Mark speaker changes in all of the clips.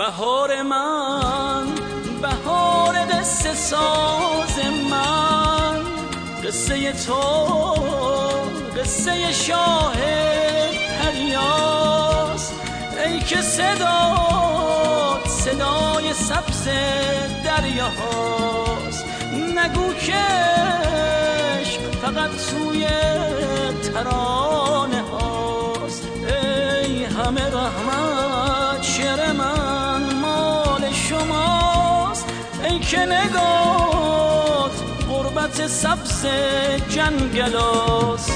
Speaker 1: بهار من، بهار قصه ساز من، قصه تو قصه شاه پریاس. ای که صدات صدای سبز دریاست، نگو که عشق فقط توی ترانه هاست. ای همه رحمت شعر من مال شماست. ای که نگات غربت سبز جنگلاست.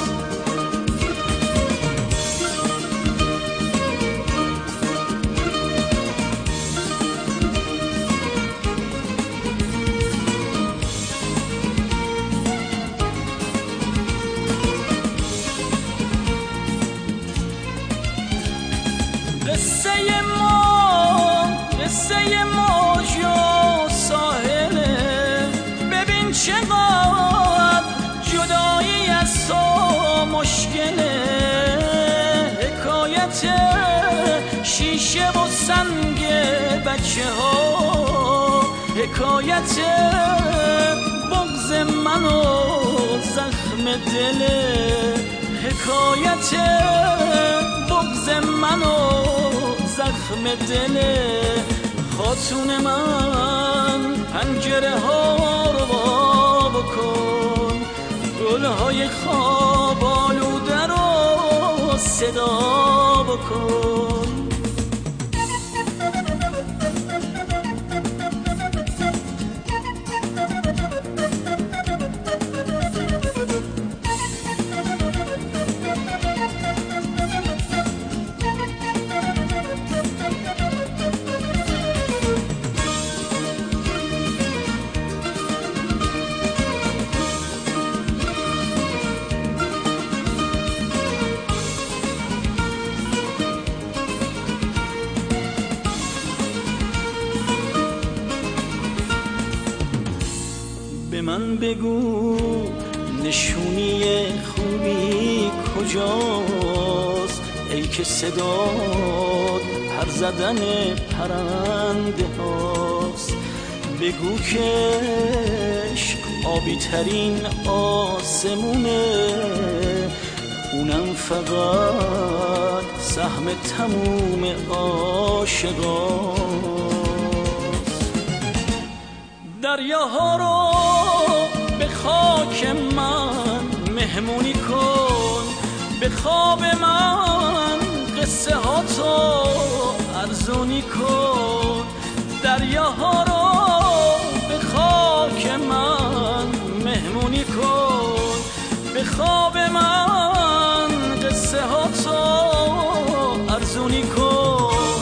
Speaker 1: قصه موج و ساحله، ببین چقدر جدایی از تو مشکله. حکایت شیشه و سنگ بچه ها، حکایت بغض من و زخم دله، حکایت بغض من و زخم دله. خاتون من پنجره ها رو وا بکن، گلهای خواب آلوده رو صدا بکن. به من بگو نشونی خوبی کجاست؟ ای که صدات پر زدن پرنده هاست. بگو که عشق آبی ترین آسمونه، اونم فقط سهم تموم عاشقاست. دریاها رو به خاک من مهمونی کن، به خواب من قصه ها تو ارزونی کن. دریاها رو به خاک من مهمونی کن، به خواب من قصه ها تو ارزونی کن.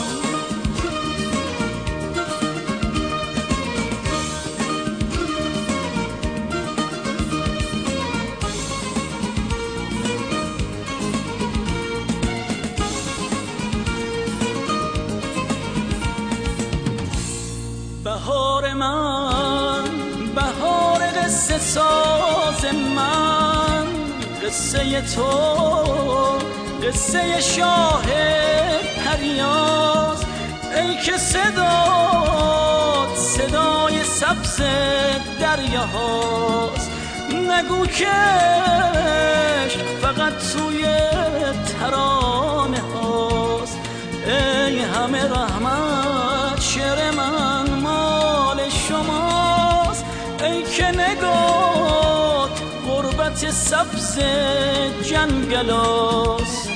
Speaker 1: بهار من، بهار قصه ساز من، قصه تو قصه شاه پریاس. ای که صدات صدای سبز دریاست، نگو که عشق فقط توی ترانه هاست. ای همه رحمت شعر من مال شماست. ای که نگات غربت سبز جنگلاست.